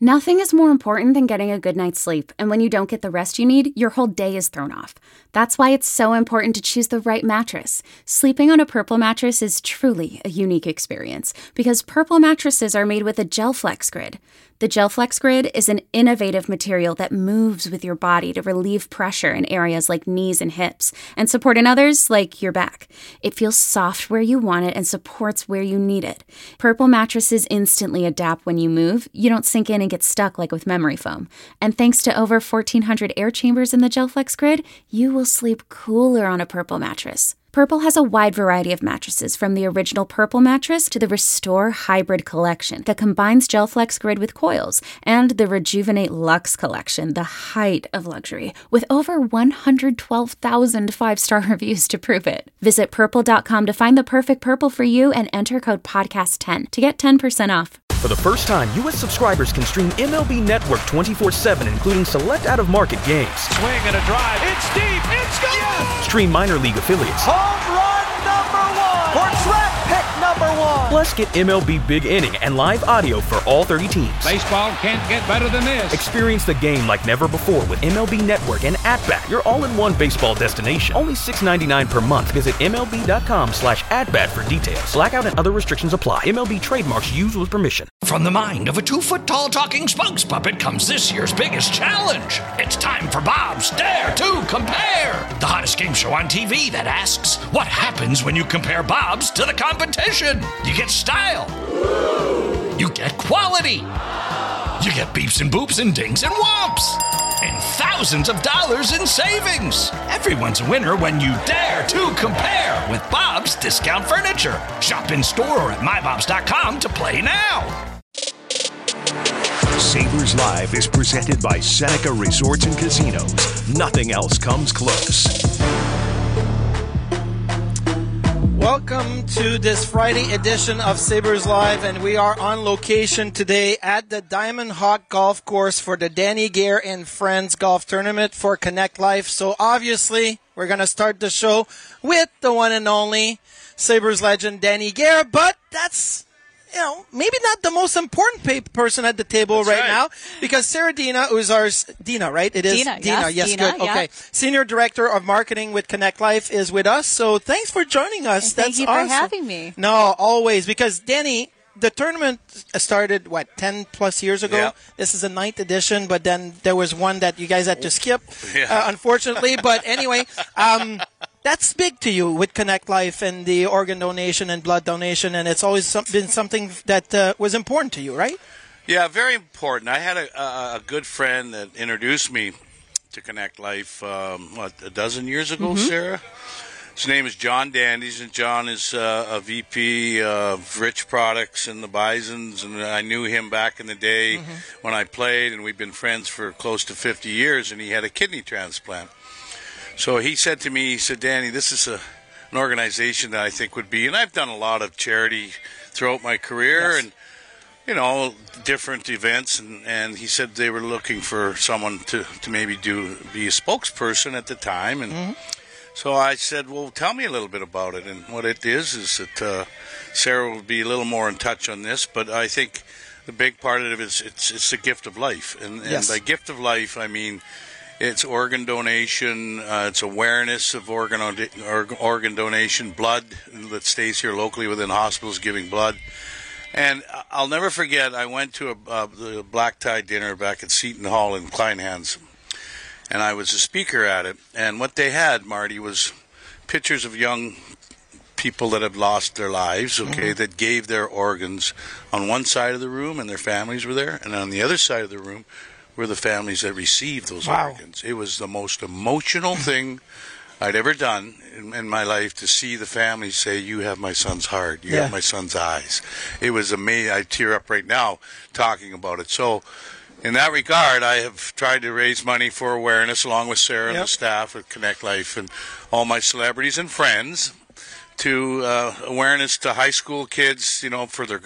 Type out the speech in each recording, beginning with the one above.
Nothing is more important than getting a good night's sleep, and when you don't get the rest you need, your whole day is thrown off. That's why it's so important to choose the right mattress. Sleeping on a Purple mattress is truly a unique experience, because Purple mattresses are made with a GelFlex Grid. The GelFlex Grid is an innovative material that moves with your body to relieve pressure in areas like knees and hips, and support in others like your back. It feels soft where you want it and supports where you need it. Purple mattresses instantly adapt when you move. You don't sink in and get stuck like with memory foam. And thanks to over 1,400 air chambers in the GelFlex Grid, you will sleep cooler on a Purple mattress. Purple has a wide variety of mattresses, from the original Purple mattress to the Restore Hybrid collection that combines GelFlex Grid with coils, and the Rejuvenate Luxe collection, the height of luxury, with over 112,000 five-star reviews to prove it. Visit purple.com to find the perfect Purple for you and enter code podcast10 to get 10% off. For the first time, U.S. subscribers can stream MLB Network 24/7, including select out-of-market games. Swing and a drive. It's deep. It's gone. Yes! Stream minor league affiliates. Home run number 1. Or draft pick number 1. Plus, get MLB Big Inning and live audio for all 30 teams. Baseball can't get better than this. Experience the game like never before with MLB Network and At-Bat, your all-in-one baseball destination. Only $6.99 per month. Visit MLB.com/AtBat for details. Blackout and other restrictions apply. MLB trademarks used with permission. From the mind of a 2-foot-tall talking spokes puppet comes this year's biggest challenge. It's time for Bob's Dare to Compare, the hottest game show on TV that asks, what happens when you compare Bob's to the competition? You get style. You get quality. You get beeps and boops and dings and whomps. And thousands of dollars in savings. Everyone's a winner when you dare to compare with Bob's Discount Furniture. Shop in store or at mybobs.com to play now. Sabres Live is presented by Seneca Resorts and Casinos. Nothing else comes close. Welcome to this Friday edition of Sabres Live, and we are on location today at the Diamond Hawk Golf Course for the Danny Gare and Friends Golf Tournament for Connect Life. So obviously, we're going to start the show with the one and only Sabres legend Danny Gare, but that's, maybe not the most important person at the table right now, because Sarah Dina, who's our Dina, right? It is Dina. Yes, Dina, good. yeah. Okay, Senior Director of Marketing with Connect Life is with us. So thanks for joining us. Thank you for having me. No, always, because Danny, the tournament started 10 plus years ago. Yep. This is the 9th edition, but then there was one that you guys had to skip, unfortunately. But anyway. That's big to you with Connect Life and the organ donation and blood donation, and it's always been something that was important to you, right? Yeah, very important. I had a good friend that introduced me to Connect Life, a dozen years ago, Sarah? His name is John Dandies, and John is a VP of Rich Products and the Bisons, and I knew him back in the day when I played, and we've been friends for close to 50 years, and he had a kidney transplant. So he said to me, he said, Danny, this is an organization that I think would be, and I've done a lot of charity throughout my career and, different events. And he said they were looking for someone to maybe be a spokesperson at the time. And so I said, well, tell me a little bit about it. And what it is that Sarah will be a little more in touch on this. But I think the big part of it is it's the gift of life. And by gift of life, I mean, it's organ donation, it's awareness of organ donation, blood that stays here locally within hospitals giving blood. And I'll never forget, I went to the black tie dinner back at Seton Hall in Kleinhans, and I was a speaker at it. And what they had, Marty, was pictures of young people that have lost their lives, that gave their organs on one side of the room, and their families were there, and on the other side of the room were the families that received those organs. It was the most emotional thing I'd ever done in my life to see the families say, you have my son's heart, you have my son's eyes. It was amazing. I tear up right now talking about it. So in that regard, I have tried to raise money for awareness along with Sarah and the staff at Connect Life and all my celebrities and friends to awareness to high school kids, for their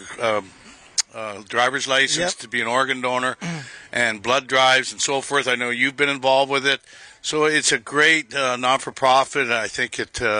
driver's license, to be an organ donor, and blood drives and so forth. I know you've been involved with it. So it's a great non-for-profit, and I think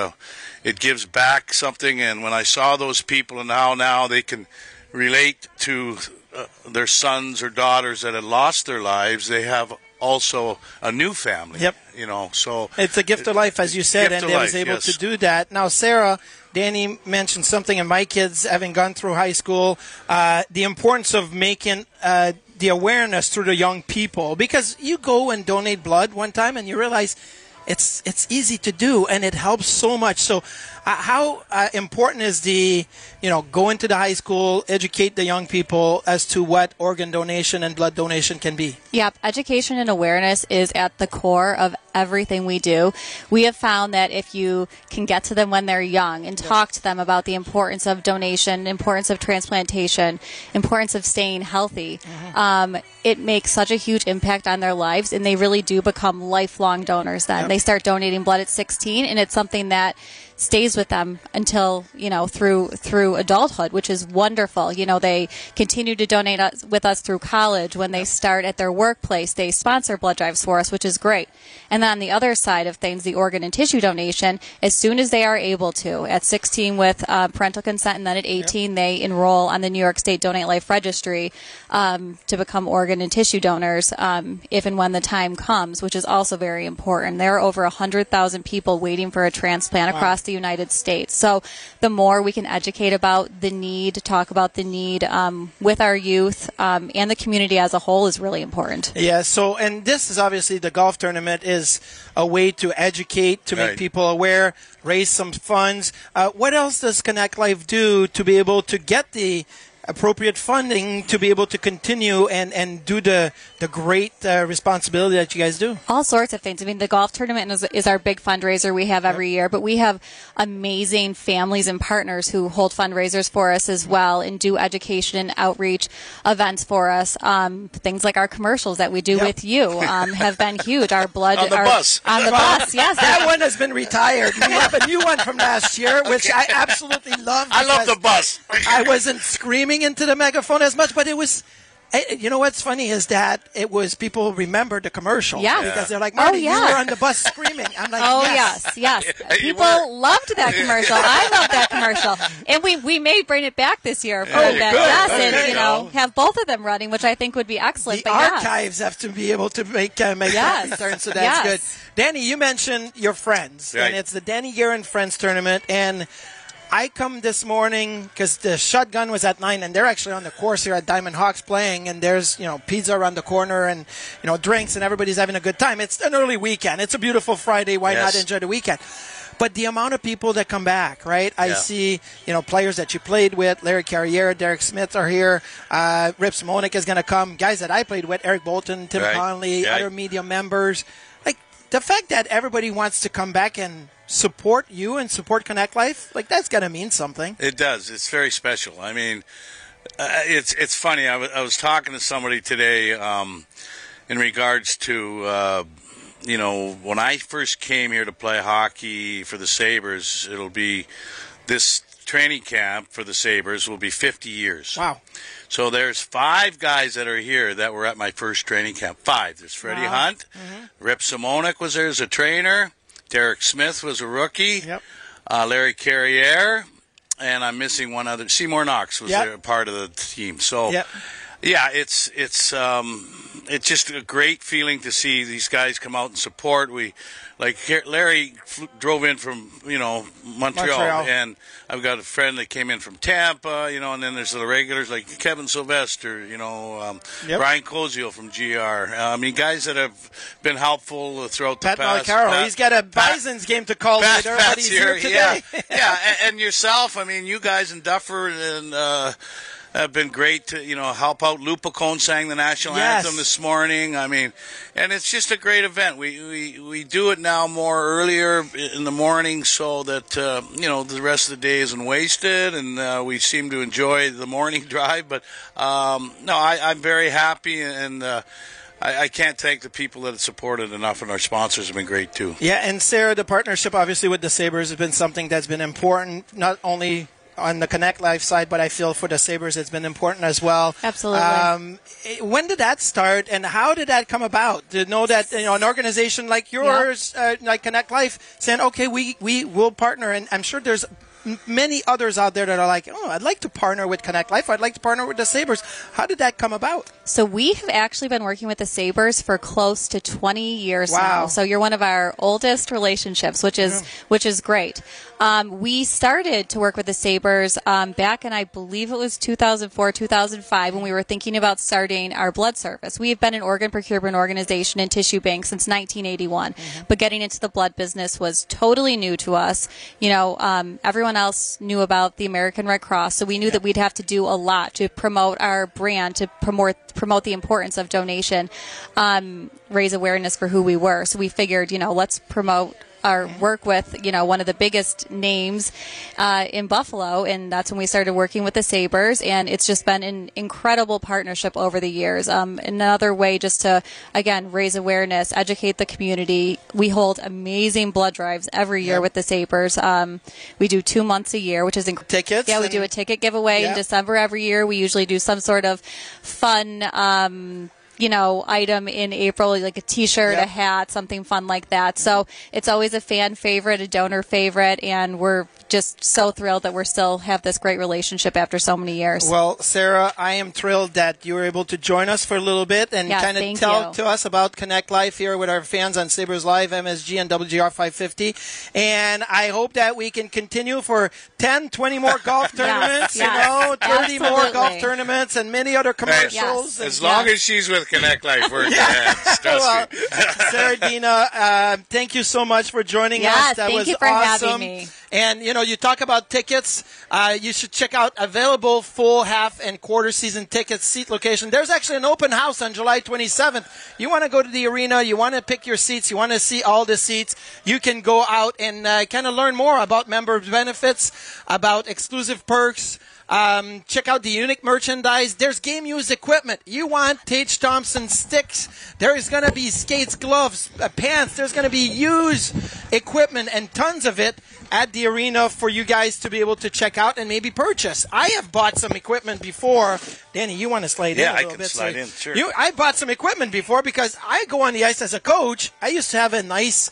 it gives back something. And when I saw those people and how now they can relate to their sons or daughters that had lost their lives, they have also a new family. Yep. So it's a gift of life, as you said, and they was able to do that. Now, Sarah, Danny mentioned something, and my kids, having gone through high school, the importance of making the awareness through the young people, because you go and donate blood one time and you realize it's easy to do and it helps so much. So how important is go into the high school, educate the young people as to what organ donation and blood donation can be? Yep. Education and awareness is at the core of everything we do. We have found that if you can get to them when they're young and talk to them about the importance of donation, importance of transplantation, importance of staying healthy, it makes such a huge impact on their lives, and they really do become lifelong donors then. Yep. They start donating blood at 16, and it's something that stays with them until, through adulthood, which is wonderful. They continue to donate with us through college. When they start at their workplace, they sponsor blood drives for us, which is great. And then on the other side of things, the organ and tissue donation, as soon as they are able to, at 16 with parental consent, and then at 18, they enroll on the New York State Donate Life Registry to become organ and tissue donors if and when the time comes, which is also very important. There are over 100,000 people waiting for a transplant across the United States. So the more we can educate about the need, talk about the need with our youth and the community as a whole is really important. Yeah, and this is obviously, the golf tournament is a way to educate, to make people aware, raise some funds. What else does Connect Life do to be able to get the appropriate funding to be able to continue and do the great responsibility that you guys do? All sorts of things. I mean, the golf tournament is our big fundraiser we have every year, but we have amazing families and partners who hold fundraisers for us as well and do education and outreach events for us. Things like our commercials that we do with you have been huge. Our blood on the bus. On the bus, yes. That one has been retired. We have a new one from last year, which I absolutely love. I love the bus. I wasn't screaming into the megaphone as much, but it was. You know what's funny is that it was people remember the commercial because they're like, Marty, you were on the bus screaming. I'm like, yes. People loved that commercial. I love that commercial, and we may bring it back this year for a bit. Yes, and have both of them running, which I think would be excellent. The archives have to be able to make that concern, so that's good. Danny, you mentioned your friends, and it's the Danny Gare and Friends tournament, and I come this morning because the shotgun was at 9, and they're actually on the course here at Diamond Hawks playing, and there's, pizza around the corner and, drinks, and everybody's having a good time. It's an early weekend. It's a beautiful Friday. Why not enjoy the weekend? But the amount of people that come back, right? I see, players that you played with, Larry Carriere, Derek Smith are here. Rip Simonik is going to come. Guys that I played with, Eric Bolton, Tim Conley, other media members. Like, the fact that everybody wants to come back and support you and support Connect Life, like, that's got to mean something. It does. It's very special. I mean, it's funny. I was talking to somebody today in regards to, when I first came here to play hockey for the Sabres, it'll be this training camp for the Sabres will be 50 years. Wow. So there's 5 guys that are here that were at my first training camp. 5. There's Freddie Hunt. Rip Simonik was there as a trainer. Derek Smith was a rookie. Larry Carriere, and I'm missing one other. Seymour Knox was a part of the team. So, it's just a great feeling to see these guys come out and support. Larry drove in from Montreal, and I've got a friend that came in from Tampa, and then there's the regulars like Kevin Sylvester, Brian Koziel from GR. Guys that have been helpful throughout the past. Pat Malacaro, he's got a Bison's game to call later, but he's here today. And yourself. You guys in Duffer and. Have been great to, help out. Lou Picone sang the national anthem this morning. And it's just a great event. We do it now more earlier in the morning so that, the rest of the day isn't wasted, and we seem to enjoy the morning drive. But, I'm very happy, and I can't thank the people that have supported enough, and our sponsors have been great, too. Yeah, and Sarah, the partnership, obviously, with the Sabres has been something that's been important, not only on the Connect Life side, but I feel for the Sabres it's been important as well. Absolutely. When did that start, and how did that come about? To know that an organization like yours, like Connect Life, saying, okay, we will partner, and I'm sure there's many others out there that are like, oh, I'd like to partner with Connect Life. I'd like to partner with the Sabres. How did that come about? So we have actually been working with the Sabres for close to 20 years Wow. now. So you're one of our oldest relationships, which is great. We started to work with the Sabres back in, I believe it was 2004, 2005, when we were thinking about starting our blood service. We have been an organ procurement organization and tissue bank since 1981, but getting into the blood business was totally new to us. You know, everyone else knew about the American Red Cross, so we knew that we'd have to do a lot to promote our brand, to promote the importance of donation, raise awareness for who we were. So we figured, you know, let's promote our work with, you know, one of the biggest names in Buffalo, and that's when we started working with the Sabres, and it's just been an incredible partnership over the years. Another way just to, again, raise awareness, educate the community. We hold amazing blood drives every year with the Sabres. We do 2 months a year, which is tickets. Yeah, we do a ticket giveaway in December every year. We usually do some sort of fun you know, item in April, like a T-shirt, a hat, something fun like that. So it's always a fan favorite, a donor favorite, and we're just so thrilled that we still have this great relationship after so many years. Well, Sarah, I am thrilled that you were able to join us for a little bit and kind of tell to us about Connect Life here with our fans on Sabres Live, MSG, and WGR 550. And I hope that we can continue for 10, 20 more golf tournaments, you know, 30 more golf tournaments, and many other commercials. As long as she's with Connect Life, we're in good hands. Trust me. Sarah Dina, thank you so much for joining us. That was thank you for awesome. having me. And, you know, you talk about tickets. You should check out available full, half, and quarter season tickets, seat location. There's actually an open house on July 27th. You want to go to the arena. You want to pick your seats. You want to see all the seats. You can go out and kind of learn more about member benefits, about exclusive perks. Check out the unique merchandise. There's game use equipment. You want Tage Thompson sticks. There's going to be skates, gloves, pants. There's going to be used equipment and tons of it at the arena for you guys to be able to check out and maybe purchase. I have bought some equipment before. Danny, you want to slide in a little bit? Yeah, I can slide in, sure. I bought some equipment before because I go on the ice as a coach. I used to have a nice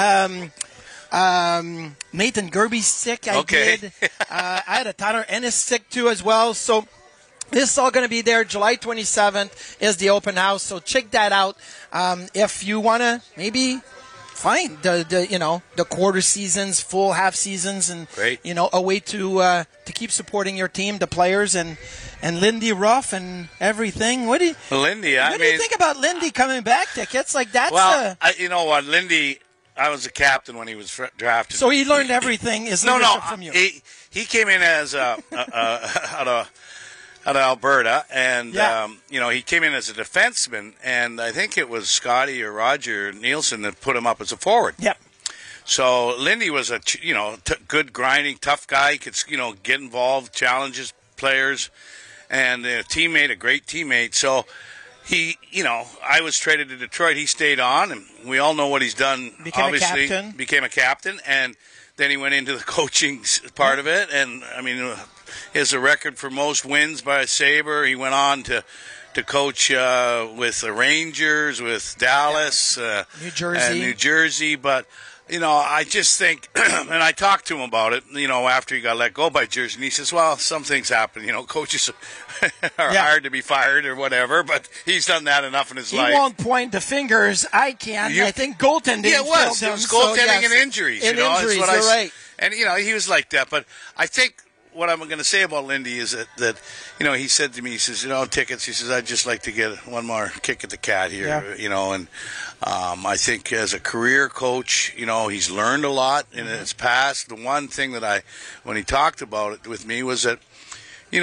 Nathan Gerby stick I did. I had a Tyler Ennis stick too as well. So this is all going to be there. July 27th is the open house. So check that out. If you want to maybe find the quarter seasons, full half seasons, and a way to keep supporting your team, the players, and Lindy Ruff and everything. What do you think about Lindy coming back? Tickets like that? Well, you know what, Lindy. I was a captain when he was drafted. So he learned everything from you. He came in as out of Alberta, and he came in as a defenseman, and I think it was Scotty or Roger Nielsen that put him up as a forward. Yep. So Lindy was a good grinding, tough guy. He could get involved, challenges players, and a great teammate. So. I was traded to Detroit. He stayed on, and we all know what he's done. Became a captain, and then he went into the coaching part of it. And I mean, he has a record for most wins by a Sabre. He went on to coach with the Rangers, with Dallas, New Jersey. But I just think, and I talked to him about it, after he got let go by Jersey, and he says, well, some things happen. Coaches are hard to be fired or whatever, but he's done that enough in his life. He won't point the fingers. I can. I think goaltending. Yeah, it was. It was goaltending and injuries. You're right. And, he was like that. But I think what I'm going to say about Lindy is that he said to me, he says, tickets, he says, I'd just like to get one more kick at the cat here, and I think as a career coach, he's learned a lot in his past. The one thing that when he talked about it with me was that, he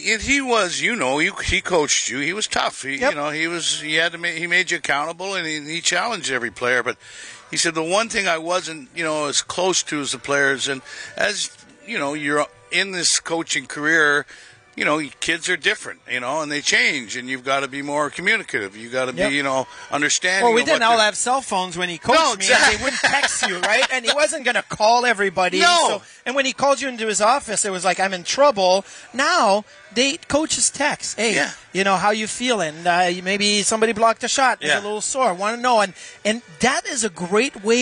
coached you. He was tough. He made you accountable, and he challenged every player. But he said the one thing I wasn't, as close to as the players, and as you're in this coaching career, kids are different, and they change, and you've got to be more communicative. You got to be, understanding. Well, we didn't all have cell phones when he coached me. And they wouldn't text you, right? And he wasn't going to call everybody. No. And when he called you into his office, it was like, I'm in trouble. Now, coaches text. Hey, how you feeling? Maybe somebody blocked a shot. There's a little sore. Want to know. And that is a great way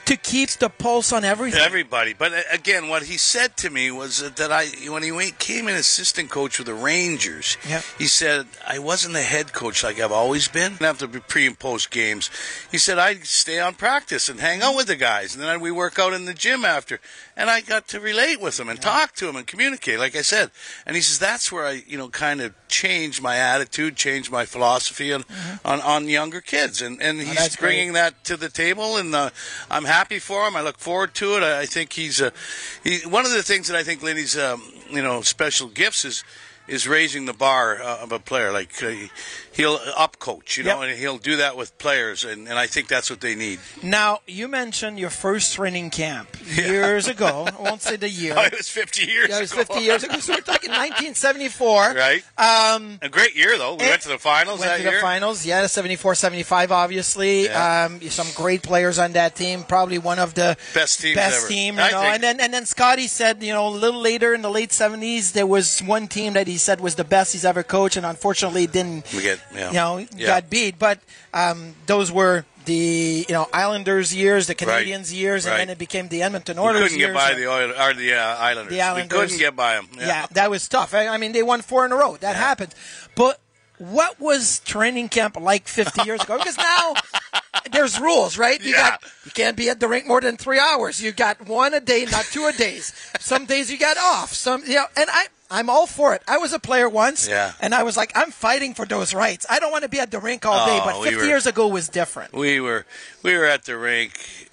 to keep the pulse on everything. Everybody. But again, what he said to me was that when he came in assistant coach with the Rangers, he said, I wasn't the head coach like I've always been. I didn't have to be pre and post games. He said, I'd stay on practice and hang out with the guys. And then we work out in the gym after. And I got to relate with them and talk to them and communicate, like I said. And he says, that's where I, kind of changed my attitude, changed my philosophy on younger kids. And he's bringing that to the table, and I'm happy for him. I look forward to it. I think he's one of the things that I think Lindy's, special gifts is raising the bar of a player. Like he'll up coach, and he'll do that with players, and I think that's what they need. Now, you mentioned your first training camp years ago. I won't say the year. Oh, it was 50 years ago. Yeah, it was 50 years ago. So we're talking 1974. Right. A great year, though. We went to the finals that year. Went to the finals, 74-75, obviously. Yeah. Some great players on that team. Probably one of the best teams ever. Team, And then Scotty said, a little later in the late 70s, there was one team that he said was the best he's ever coached, and unfortunately didn't. Got beat. But those were the Islanders years, the Canadians years, and then it became the Edmonton Oilers years. We couldn't get by the Islanders. The Islanders. We couldn't get by them. Yeah, that was tough. I mean, they won 4 in a row. That happened. But what was training camp like 50 years ago? Because now there's rules, right? You can't be at the rink more than 3 hours. You got 1 a day, not 2 a days. Some days you got off. And I'm all for it. I was a player once, and I was like, I'm fighting for those rights. I don't want to be at the rink all day, but 50 years ago was different. We were at the rink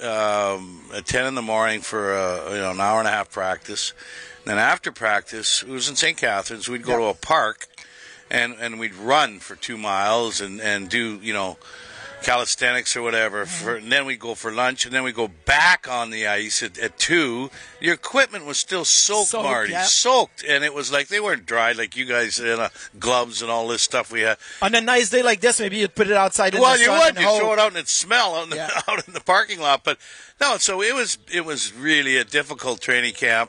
at 10 in the morning for an hour and a half practice. And then after practice, it was in St. Catharines. We'd go to a park, and we'd run for 2 miles and do calisthenics or whatever, and then we go for lunch, and then we go back on the ice at 2. Your equipment was still soaked, Marty, soaked, and it was like they weren't dried like you guys, gloves and all this stuff we had. On a nice day like this, maybe you'd put it outside in the sun. Well, you would. You throw it out and it'd smell out in the parking lot. But no, so it was really a difficult training camp.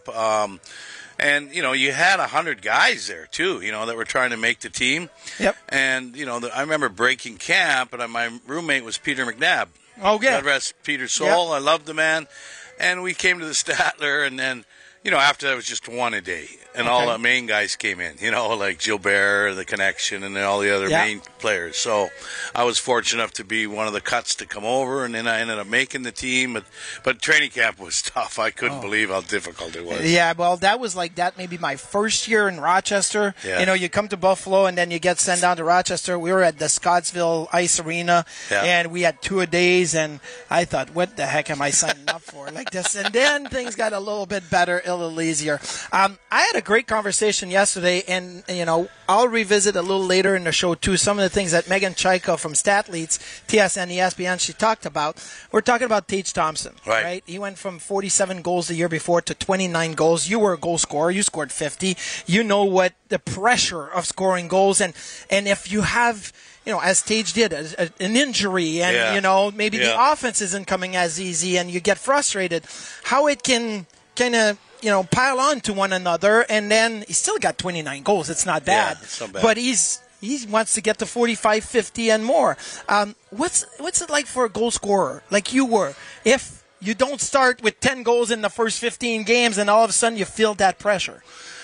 And, you had 100 guys there, too, that were trying to make the team. Yep. And, I remember breaking camp, and my roommate was Peter McNabb. Oh, yeah. God rest Peter's soul. Yep. I loved the man. And we came to the Statler, and then, after that it was just 1 a day. And all the main guys came in, like Gilbert, the Connection, and all the other main players. So I was fortunate enough to be one of the cuts to come over, and then I ended up making the team. But training camp was tough. I couldn't believe how difficult it was. Yeah, well, that was like that maybe my first year in Rochester. Yeah. You come to Buffalo, and then you get sent down to Rochester. We were at the Scottsville Ice Arena, and we had 2 a days, and I thought, what the heck am I signing up for like this? And then things got a little bit better, a little easier. I had a great conversation yesterday, and I'll revisit a little later in the show too some of the things that Megan Chaika from StatLeads, TSN, ESPN, she talked about. We're talking about Tage Thompson, right? He went from 47 goals the year before to 29 goals. You were a goal scorer. You scored 50. You know what the pressure of scoring goals, and if you have, as Tage did, an injury, and maybe the offense isn't coming as easy, and you get frustrated, how it can kind of pile on to one another, and then he still got 29 goals. It's not bad. Yeah, it's not bad. But he wants to get to 45, 50, and more. What's it like for a goal scorer like you were? If you don't start with 10 goals in the first 15 games, and all of a sudden you feel that pressure.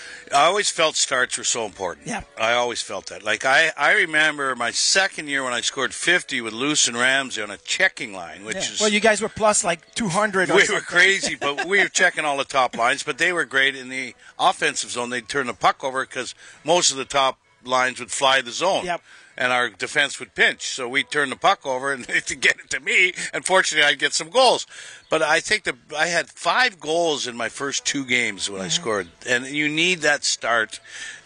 I always felt starts were so important. Yeah. I always felt that. Like, I remember my second year when I scored 50 with Luce and Ramsey on a checking line, which is... Well, you guys were plus like 200 or We something. were crazy, but we were checking all the top lines, but they were great. In the offensive zone, they'd turn the puck over because most of the top lines would fly the zone. Yep. And our defense would pinch. So we'd turn the puck over and to get it to me. And fortunately, I'd get some goals. But I think I had 5 goals in my first 2 games when I scored. And you need that start,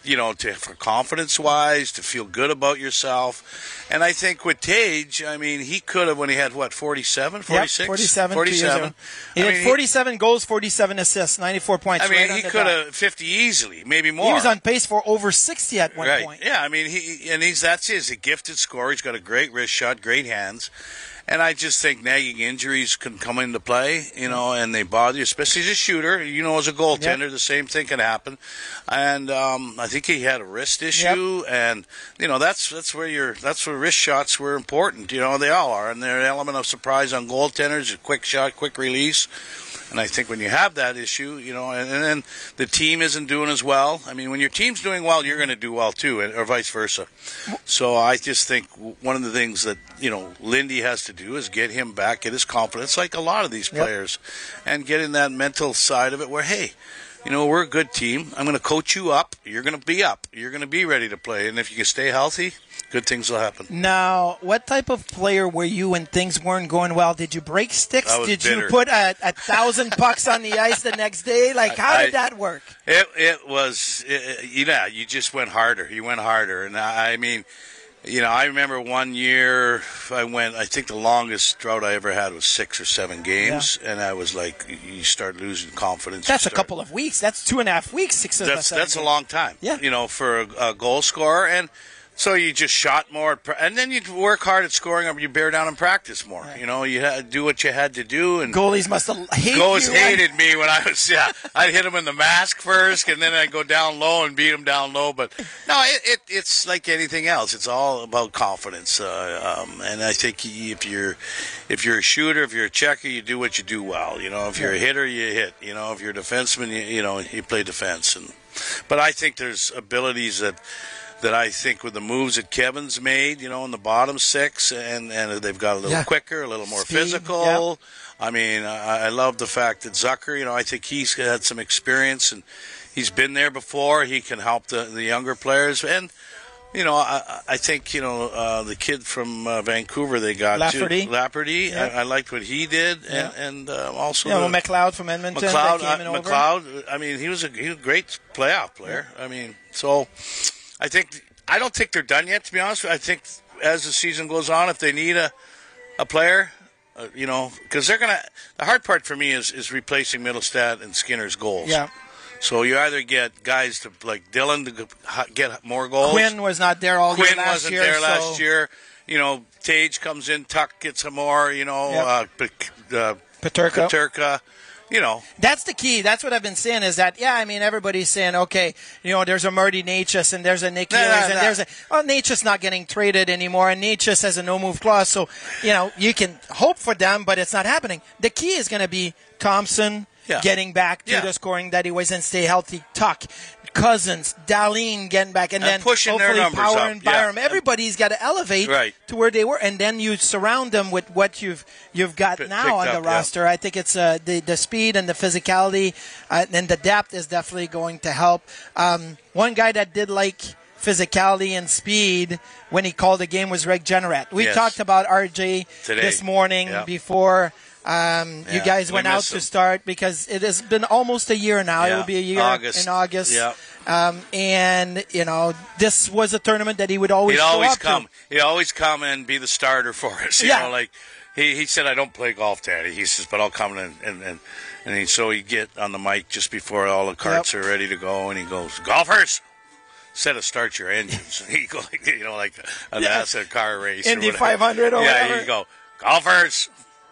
for confidence-wise, to feel good about yourself. And I think with Tage, he could have, when he had, 47, 46? Yep, 47. 47. He had 47 goals, 47 assists, 94 points. He could have 50 easily, maybe more. He was on pace for over 60 at one point. Yeah, that's his a gifted scorer. He's got a great wrist shot, great hands. And I just think nagging injuries can come into play, and they bother you, especially as a shooter. As a goaltender, the same thing can happen. And I think he had a wrist issue, and that's where wrist shots were important. They all are, and they're an element of surprise on goaltenders. A quick shot, quick release. And I think when you have that issue, and then the team isn't doing as well. I mean, when your team's doing well, you're going to do well too, or vice versa. So I just think one of the things that, Lindy has to do is get him back, get his confidence, like a lot of these players, and get in that mental side of it where, hey, we're a good team. I'm going to coach you up. You're going to be up. You're going to be ready to play. And if you can stay healthy, good things will happen. Now, what type of player were you when things weren't going well? Did you break sticks? Did you put 1,000 pucks on the ice the next day? How did that work? It was, you just went harder. You went harder. And I mean, I remember one year I think the longest drought I ever had was 6 or 7 games. Yeah. And I was like, you start losing confidence. That's a couple of weeks. That's 2.5 weeks, 6 or 7 games. That's a long time, for a goal scorer. And so you just shot more, and then you work hard at scoring up. You bear down and practice more. Right. You had to do what you had to do. And goalies must have hated me when I was. Yeah, I'd hit them in the mask first, and then I'd go down low and beat them down low. But no, it's like anything else. It's all about confidence. And I think if you're a shooter, if you're a checker, you do what you do well. If you're a hitter, you hit. If you're a defenseman, you play defense. But I think there's abilities that I think with the moves that Kevin's made, in the bottom 6, and they've got a little quicker, a little more physical. Yep. I mean, I love the fact that Zucker, I think he's had some experience, and he's been there before. He can help the younger players. And, I think, the kid from Vancouver they got, Lafferty. Yeah. I liked what he did. Yeah. And also McLeod from Edmonton. McLeod, I mean, he was a great playoff player. Yeah. I mean, so I don't think they're done yet, to be honest. I think as the season goes on, if they need a player, because they're going to – the hard part for me is replacing Middlestat and Skinner's goals. Yeah. So you either get guys like Dylan to get more goals. Quinn was not there all year last year. Quinn wasn't there last year. Tage comes in, Tuck gets some more, Peterka. That's the key. That's what I've been saying is that, everybody's saying, okay, there's a Marty Necas and there's a Nick Hughes and there's Necas not getting traded anymore and Necas has a no-move clause. So, you can hope for them, but it's not happening. The key is going to be Thompson getting back to the scoring that he was and stay healthy. Tuck, Cousins, Dahlin getting back, and then pushing hopefully their Power up. and Byram. Yeah. Everybody's got to elevate to where they were, and then you surround them with what you've got now on the roster. I think it's the speed and the physicality and the depth is definitely going to help. One guy that did like physicality and speed when he called the game was Greg Jennerat. We talked about RJ today, this morning before. You guys went out to start because it has been almost a year now. It will be a year in August. Yeah. And, this was a tournament that he would always show up to. He'd always come and be the starter for us. You know, like he said, I don't play golf, Daddy. He says, but I'll come and so he'd get on the mic just before all the carts are ready to go, and he goes, golfers! Instead of start your engines. And he'd go, like an asset car race. Indy 500 or whatever. Yeah, he'd go, golfers!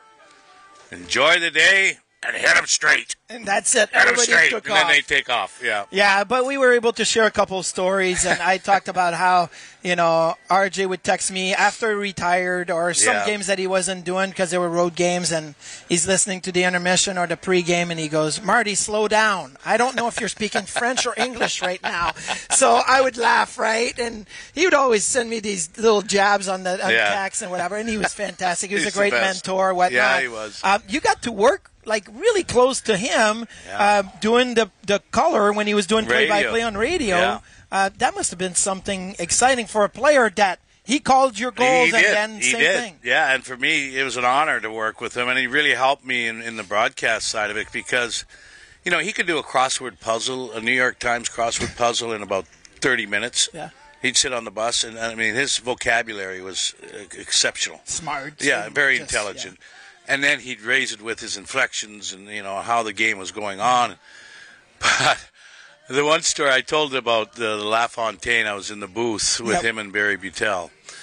Enjoy the day and hit them straight. And that's it. Everybody took off. And then they take off. Yeah. Yeah, but we were able to share a couple of stories, and I talked about how, RJ would text me after he retired or some games that he wasn't doing because they were road games, and he's listening to the intermission or the pregame, and he goes, Marty, slow down. I don't know if you're speaking French or English right now. So I would laugh, right? And he would always send me these little jabs on text and whatever, and he was fantastic. He was a great mentor, whatnot. Yeah, he was. You got to work really close to him doing the color when he was doing play-by-play on radio. Yeah. That must have been something exciting for a player that he called your goals same thing. Yeah, and for me, it was an honor to work with him, and he really helped me in the broadcast side of it because, he could do a crossword puzzle, a New York Times crossword puzzle in about 30 minutes. Yeah. He'd sit on the bus, and his vocabulary was exceptional. Smart. Yeah, very intelligent. Yeah. And then he'd raise it with his inflections and, how the game was going on. But the one story I told about the LaFontaine, I was in the booth with him and Barry Butel.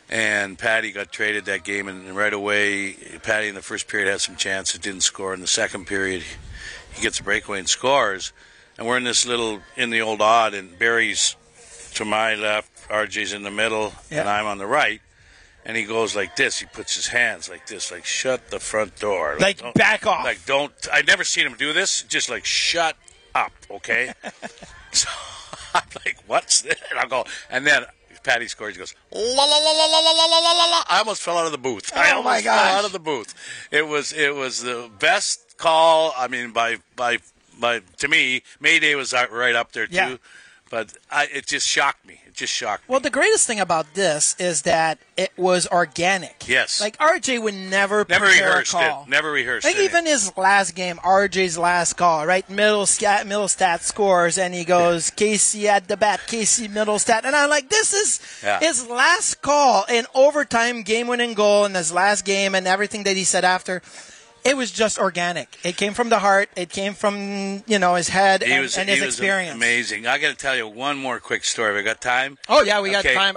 And Patty got traded that game, and right away, Patty in the first period had some chances, didn't score. In the second period, he gets a breakaway and scores. And we're in the old odd, and Barry's to my left, RJ's in the middle, and I'm on the right. And he goes like this. He puts his hands like this, like shut the front door. Like back off. Like don't. I've never seen him do this. Just like shut up, okay? So I'm like, what's this? And I'll go, and then Patty scores. He goes, la la la la la la la la la. I almost fell out of the booth. I almost fell out of the booth. It was the best call. I mean, by to me, Mayday was right up there too. Yeah. But it just shocked me. It just shocked me. Well, the greatest thing about this is that it was organic. Yes. Like, RJ would never rehearsed a call. it. Never rehearsed like it. Even his last game, RJ's last call, right? Middlestat scores, and he goes, Casey at the bat, Casey Middlestat. And I'm like, this is his last call, in overtime game-winning goal in his last game, and everything that he said after. It was just organic. It came from the heart. It came from, his head and his experience. Amazing. I got to tell you one more quick story. We got time? Oh yeah, we got time.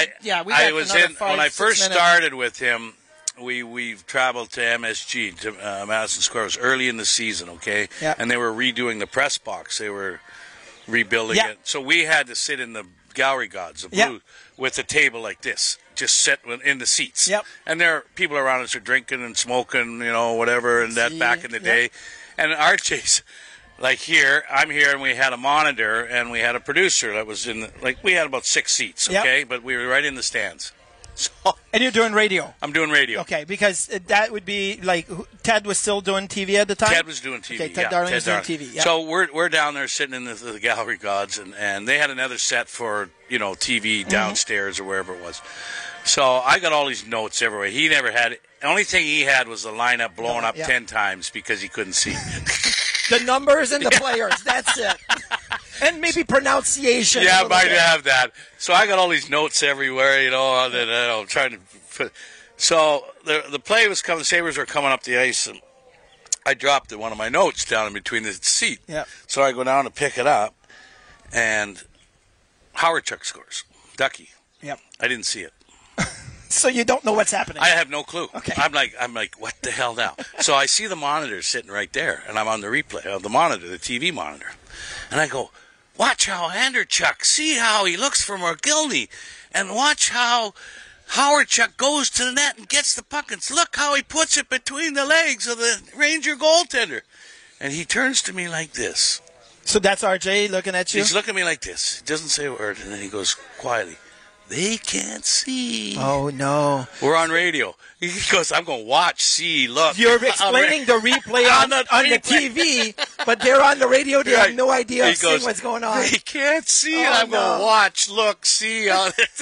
When I first started with him, we traveled to MSG to Madison Square. It was early in the season, okay? Yeah. And they were redoing the press box. They were rebuilding it. So we had to sit in the gallery gods, the blue, with a table like this. Just sit in the seats. Yep. And there are people around us are drinking and smoking, whatever, and that back in the day. And RJ's like here, I'm here, and we had a monitor, and we had a producer that was we had about 6 seats, okay? But we were right in the stands. So, and you're doing radio? I'm doing radio. Okay, because that would be Ted was still doing TV at the time? Ted was doing TV, okay, Ted Darling was doing TV. Yeah. So we're down there sitting in the gallery gods, and they had another set for, TV downstairs or wherever it was. So I got all these notes everywhere. He never had it. The only thing he had was the lineup blown up 10 times because he couldn't see. The numbers and the players, that's it. And maybe pronunciation. Yeah, I might have that. So I got all these notes everywhere, and I'm trying to put. So the play was coming, the Sabres were coming up the ice, and I dropped one of my notes down in between the seat. Yeah. So I go down to pick it up, and Howard Chuck scores. Ducky. Yep. I didn't see it. So you don't know what's happening. I have no clue. Okay. I'm like, what the hell now? So I see the monitor sitting right there, and I'm on the replay of the monitor, the TV monitor. And I go, watch how Anderchuk, see how he looks for Morgilny, and watch how Howard Chuck goes to the net and gets the puck, and look how he puts it between the legs of the Ranger goaltender. And he turns to me like this. So that's RJ looking at you? He's looking at me like this. He doesn't say a word, and then he goes quietly, they can't see. Oh, no. We're on radio. He goes, I'm going to watch, see, look. You're explaining the replay on the TV, but they're on the radio. They have no idea seeing what's going on. They can't see it. I'm going to watch, look, see.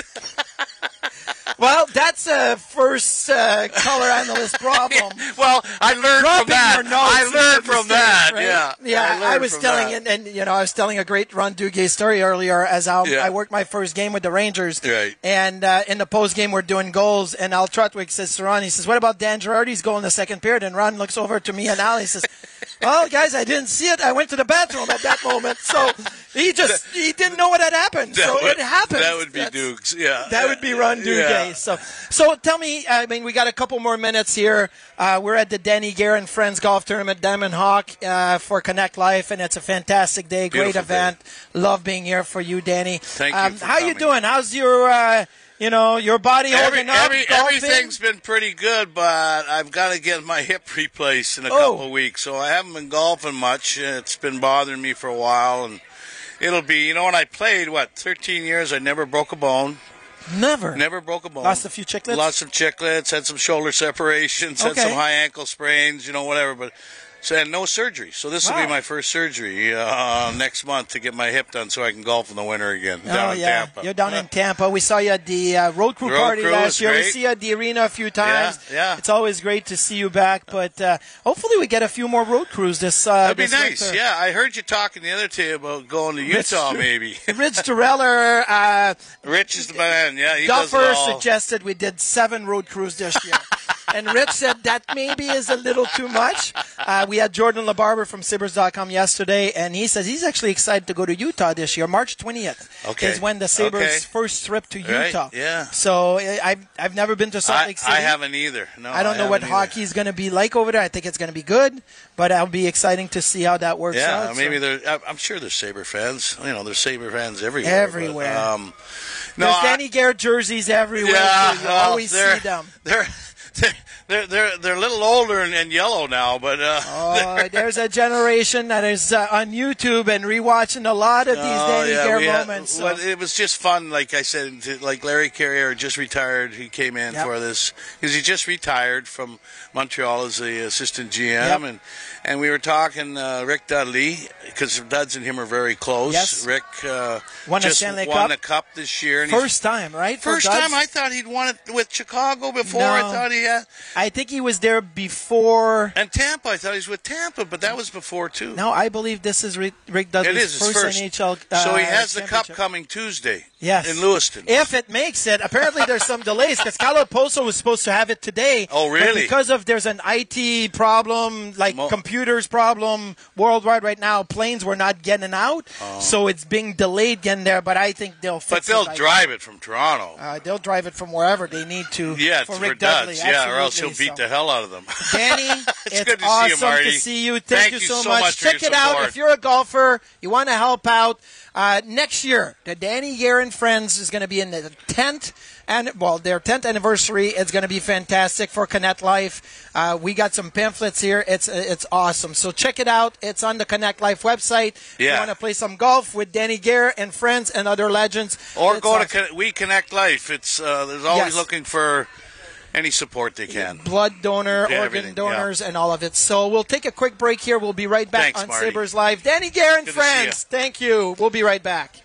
Well, that's a first color analyst problem. Well, I learned from that. I learned from that. Right? Yeah. I was telling I was telling a great Ron Duguay story earlier as I worked my first game with the Rangers. Right. And in the post game, we're doing goals, and Al Trotwick says to Ron, he says, "What about Dan Girardi's goal in the second period?" And Ron looks over to me and Al. He says, "Well, guys, I didn't see it. I went to the bathroom at that moment." So he didn't know what had happened. It happened. That would be Dukes. Yeah. That would be Ron Duguay. Yeah. So tell me, we got a couple more minutes here. We're at the Danny Gare and Friends Golf Tournament, Diamond Hawk, for Connect Life, and it's a fantastic day, great event. Love being here for you, Danny. Thank you for how coming. You doing? How's your your body holding up? Everything's been pretty good, but I've got to get my hip replaced in a couple of weeks, so I haven't been golfing much. It's been bothering me for a while, and it'll be, when I played, 13 years, I never broke a bone. Never broke a bone. Lost a few chiclets? Lost some chiclets, had some shoulder separations, had some high ankle sprains, whatever, but and no surgery. So this will be my first surgery next month to get my hip done so I can golf in the winter again down in Tampa. You're down in Tampa. We saw you at the Road Crew party last year. We see you at the arena a few times. Yeah. It's always great to see you back, but hopefully we get a few more road crews this That'd be nice. winter. Yeah, I heard you talking the other day about going to Utah, maybe. Rich Dureller. Rich is the man. Yeah, he Duffer does it all. suggested we did 7 road crews this year. And Rich said that maybe is a little too much. We had Jordan LaBarber from Sabres.com yesterday, and he says he's actually excited to go to Utah this year. March 20th is when the Sabres' first trip to Utah. Right, yeah. So I've never been to Salt Lake City. I haven't either. No, I don't know what hockey is going to be like over there. I think it's going to be good, but it'll be exciting to see how that works out. Yeah, maybe I'm sure there's Sabre fans. There's Sabre fans everywhere. Everywhere. But, there's Danny Garrett jerseys everywhere. Yeah, so you always see them. They're a little older and yellow now, but there's a generation that is on YouTube and rewatching a lot of these Danny Garrett moments. So. Well, it was just fun, like I said. Like Larry Carrier just retired. He came in for this because he just retired from Montreal as the assistant GM, and we were talking Rick Dudley because Duds and him are very close. Yes. Rick won the cup this year. And first time, right? First time. I thought he'd won it with Chicago before. No. I thought he had. I think he was there before. And Tampa. I thought he was with Tampa, but that was before too. No, I believe this is Rick Dudley's first NHL. So he has the cup coming Tuesday. Yes. In Lewiston. If it makes it. Apparently there's some delays because Kyle Poso was supposed to have it today. Oh, really? But because of there's an IT problem, computers problem worldwide right now, planes were not getting out. So it's being delayed getting there, but I think they'll fix it. But they'll drive it from Toronto. They'll drive it from wherever they need to. Yeah, for Rick Dudley. Yeah, or else he'll beat the hell out of them. Danny, it's good to awesome see you, Marty. to see you. Thank you so much. For Check your it out. support. If you're a golfer, you want to help out, next year, the Danny Garrett and Friends is going to be in their 10th anniversary. It's going to be fantastic for Connect Life. We got some pamphlets here. It's awesome. So check it out. It's on the Connect Life website. If you want to play some golf with Danny Garrett and friends and other legends. Or go to We Connect Life. It's there's always looking for any support they can. Blood donor, organ donors, and all of it. So we'll take a quick break here. We'll be right back on Marty. Sabres Live. Danny Garrett and friends. Thank you. We'll be right back.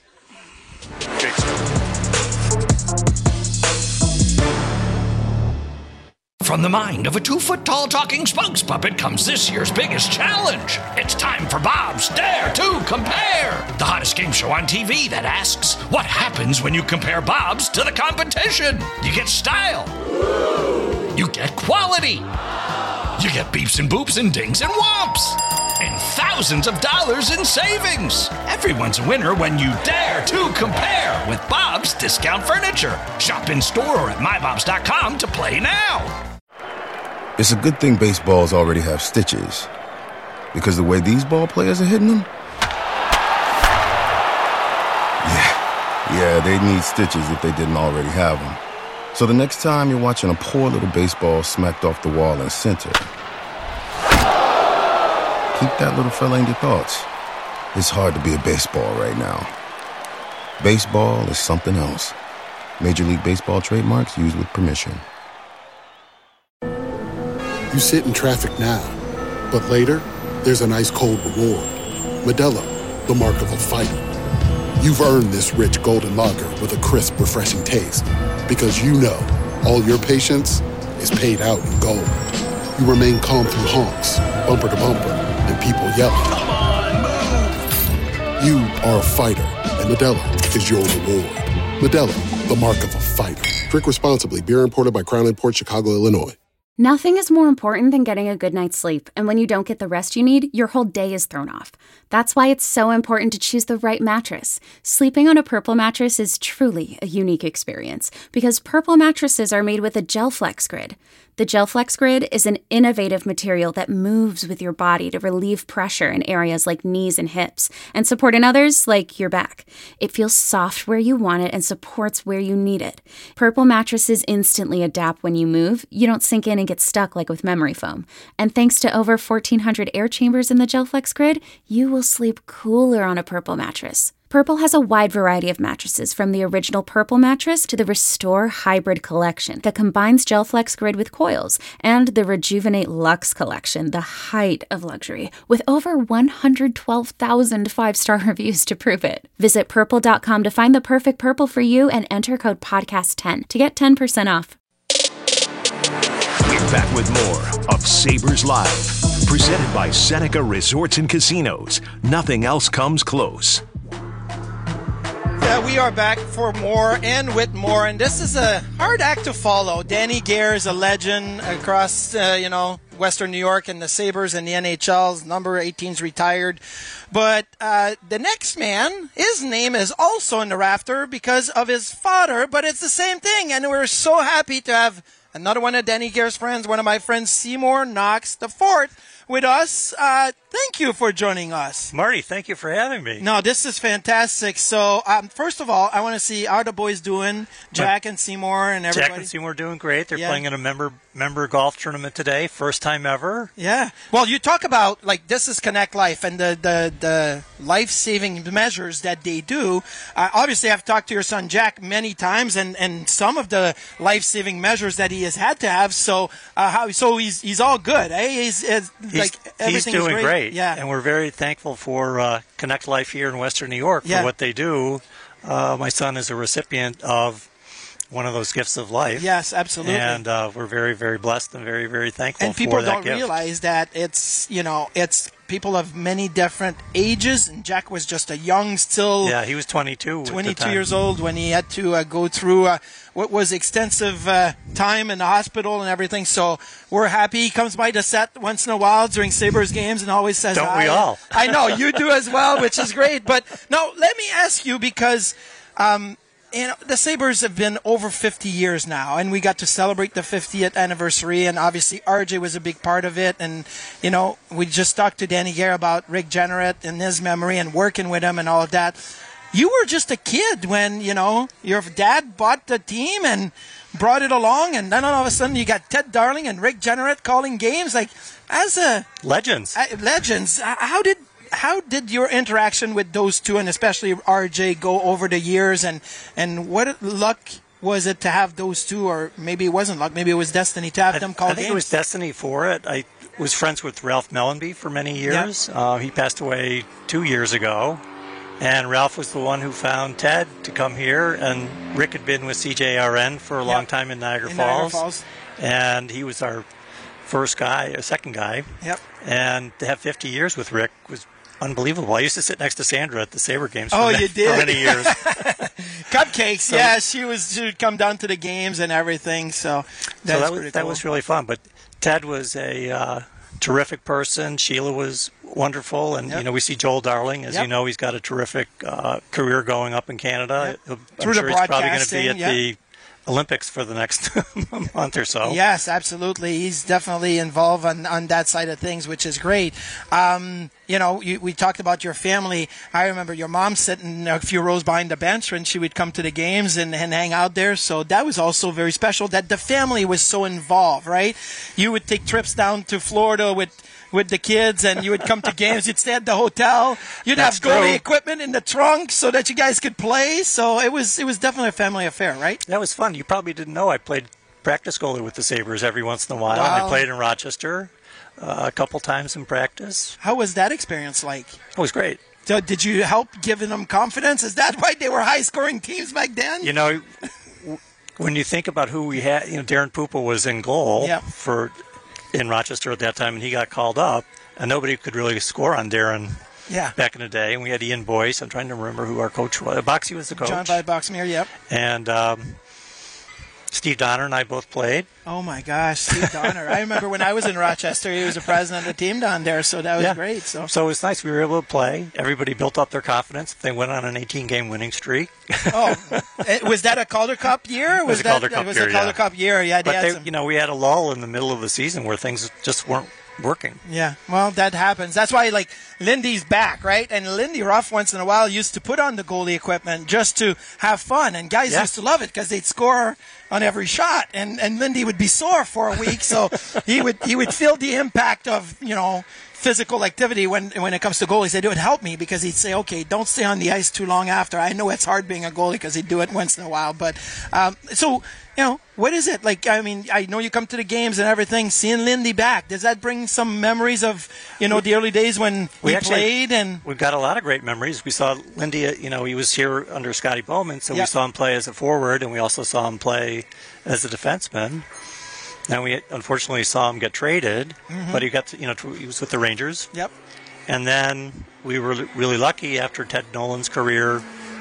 From the mind of a 2-foot-tall talking spokes puppet comes this year's biggest challenge. It's time for Bob's Dare to Compare, the hottest game show on TV that asks, what happens when you compare Bob's to the competition? You get style. You get quality. You get beeps and boops and dings and whomps. And thousands of dollars in savings. Everyone's a winner when you dare to compare with Bob's Discount Furniture. Shop in store or at mybobs.com to play now. It's a good thing baseballs already have stitches. Because the way these ball players are hitting them? Yeah, they need stitches if they didn't already have them. So the next time you're watching a poor little baseball smacked off the wall in center, keep that little fella in your thoughts. It's hard to be a baseball right now. Baseball is something else. Major League Baseball trademarks used with permission. You sit in traffic now, but later, there's an ice-cold reward. Modelo, the mark of a fighter. You've earned this rich golden lager with a crisp, refreshing taste. Because you know, all your patience is paid out in gold. You remain calm through honks, bumper to bumper, and people yelling. Come on, move! You are a fighter, and Modelo is your reward. Modelo, the mark of a fighter. Drink responsibly. Beer imported by Crown Imports, Chicago, Illinois. Nothing is more important than getting a good night's sleep, and when you don't get the rest you need, your whole day is thrown off. That's why it's so important to choose the right mattress. Sleeping on a Purple mattress is truly a unique experience, because Purple mattresses are made with a GelFlex Grid. The GelFlex Grid is an innovative material that moves with your body to relieve pressure in areas like knees and hips, and support in others like your back. It feels soft where you want it and supports where you need it. Purple mattresses instantly adapt when you move. You don't sink in and get stuck like with memory foam. And thanks to over 1,400 air chambers in the GelFlex Grid, you will sleep cooler on a Purple mattress. Purple has a wide variety of mattresses, from the original Purple mattress to the Restore Hybrid collection that combines GelFlex Grid with coils, and the Rejuvenate Luxe collection, the height of luxury, with over 112,000 five-star reviews to prove it. Visit Purple.com to find the perfect Purple for you and enter code PODCAST10 to get 10% off. We're back with more of Sabres Live, presented by Seneca Resorts and Casinos. Nothing else comes close. We are back for more and with more, and this is a hard act to follow. Danny Gare is a legend across, Western New York and the Sabres and the NHL's number 18's retired. But the next man, his name is also in the rafter because of his father, but it's the same thing, and we're so happy to have another one of Danny Gare's friends, one of my friends, Seymour Knox IV, with us. Thank you for joining us. Marty, thank you for having me. No, this is fantastic. So, first of all, I want to see how the boys doing, Jack and Seymour and everybody. Jack and Seymour are doing great. They're playing in a member golf tournament today, first time ever. Yeah. Well, you talk about, this is Connect Life and the life-saving measures that they do. Obviously, I've talked to your son, Jack, many times, and some of the life-saving measures that he has had to have. So, he's all good, eh? He's doing great. Yeah. And we're very thankful for Connect Life here in Western New York for what they do. My son is a recipient of one of those gifts of life. Yes, absolutely. And we're very, very blessed and very, very thankful for that gift. And people don't realize that it's people of many different ages, and Jack was just a young still. Yeah, he was 22. 22 years old when he had to go through what was extensive time in the hospital and everything. So we're happy. He comes by the set once in a while during Sabres games and always says Don't hi. we all? I know, you do as well, which is great. But no, let me ask you, because the Sabres have been over 50 years now, and we got to celebrate the 50th anniversary, and obviously RJ was a big part of it. And, we just talked to Danny Gare about Rick Jeanneret and his memory and working with him and all of that. You were just a kid when, your dad bought the team and brought it along, and then all of a sudden you got Ted Darling and Rick Jeanneret calling games. Legends. Legends. How did your interaction with those two, and especially RJ, go over the years, and what luck was it to have those two, or maybe it wasn't luck, maybe it was destiny to have them call games? I think it was destiny for it. I was friends with Ralph Mellenby for many years. Yeah. He passed away 2 years ago, and Ralph was the one who found Ted to come here, and Rick had been with CJRN for a long time in Niagara Falls, and he was our second guy. Yep. And to have 50 years with Rick was unbelievable. I used to sit next to Sandra at the Sabre games you did? for many years. Cupcakes, she would come down to the games and everything. So that was really fun. But Ted was a terrific person. Sheila was wonderful. And, we see Joel Darling. As you know, he's got a terrific career going up in Canada. Yep. I'm sure he's probably going to be at the Olympics for the next month or so. Yes, absolutely. He's definitely involved on that side of things, which is great. We talked about your family. I remember your mom sitting a few rows behind the bench when she would come to the games and hang out there. So that was also very special that the family was so involved, right? You would take trips down to Florida with the kids, and you would come to games. You'd stay at the hotel. You'd have goalie equipment in the trunk so that you guys could play. So it was definitely a family affair, right? That was fun. You probably didn't know I played practice goalie with the Sabres every once in a while. Wow. And I played in Rochester a couple times in practice. How was that experience like? It was great. So did you help giving them confidence? Is that why they were high-scoring teams back then? When you think about who we had, Darren Pupil was in goal in Rochester at that time, and he got called up, and nobody could really score on Darren back in the day. And we had Ian Boyce. I'm trying to remember who our coach was. Boxey was the coach. John Boxmeer, yep. And Steve Donner and I both played. Oh, my gosh, Steve Donner. I remember when I was in Rochester, he was the president of the team down there, so that was great. So it was nice. We were able to play. Everybody built up their confidence. They went on an 18-game winning streak. Was that a Calder Cup year? It was a Calder Cup year, a Calder Cup year, yeah. But we had a lull in the middle of the season where things just weren't working. Yeah, well, that happens. That's why, Lindy's back, right? And Lindy Ruff, once in a while, used to put on the goalie equipment just to have fun. And guys used to love it because they'd score on every shot. And Lindy would be sore for a week, so he would feel the impact of, physical activity when it comes to goalies. It would help me because he'd say, okay, don't stay on the ice too long after. I know it's hard being a goalie because he'd do it once in a while. But what is it? I know you come to the games and everything, seeing Lindy back. Does that bring some memories of, the early days when we played? And we've got a lot of great memories. We saw Lindy, he was here under Scotty Bowman, so we saw him play as a forward, and we also saw him play as a defenseman. Now we unfortunately saw him get traded, but he got he was with the Rangers. Yep. And then we were really lucky after Ted Nolan's career